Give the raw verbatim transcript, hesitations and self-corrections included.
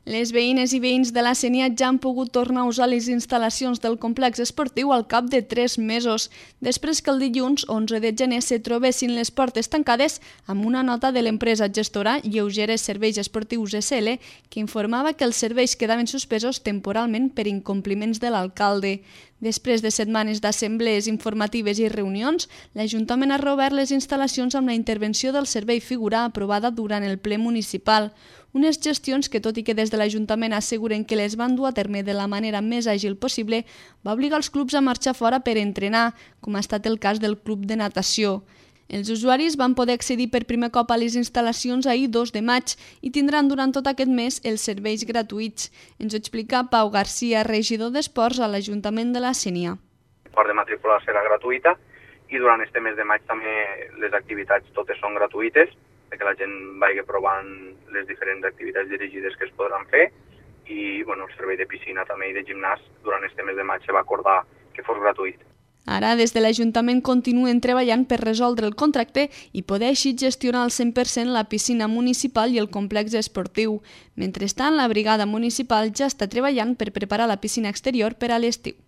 Les veïnes i veïns de la Sénia ja han pogut tornar a usar les instal·lacions del complex esportiu al cap de tres mesos, després que el dilluns onze de gener se trobessin les portes tancades amb una nota de l'empresa gestora Lleugeres Serveis Esportius S L que informava que els serveis quedaven suspesos temporalment per incompliments de l'alcalde. Després de setmanes d'assemblees informatives i reunions, l'Ajuntament ha reobert les instal·lacions amb la intervenció del servei figura aprovada durant el ple municipal. Unes gestions que, tot i que des de l'Ajuntament asseguren que les van dur a terme de la manera més àgil possible, va obligar els clubs a marxar fora per entrenar, com ha estat el cas del club de natació. Els usuaris van poder accedir per primer cop a les instal·lacions ahir dos de maig i tindran durant tot aquest mes els serveis gratuïts. Ens ho explica Pau Garcia, regidor d'Esports a l'Ajuntament de la Sénia. La part de matrícula serà gratuïta i durant este mes de maig també les activitats totes són gratuïtes, perquè la gent vagi provant les diferents activitats dirigides que es podran fer i bueno, el servei de piscina també i de gimnàs durant este mes de maig se va acordar que fos gratuït. Ara, des de l'Ajuntament continuen treballant per resoldre el contracte i poder així gestionar al cent per cent la piscina municipal i el complex esportiu. Mentrestant, la brigada municipal ja està treballant per preparar la piscina exterior per a l'estiu.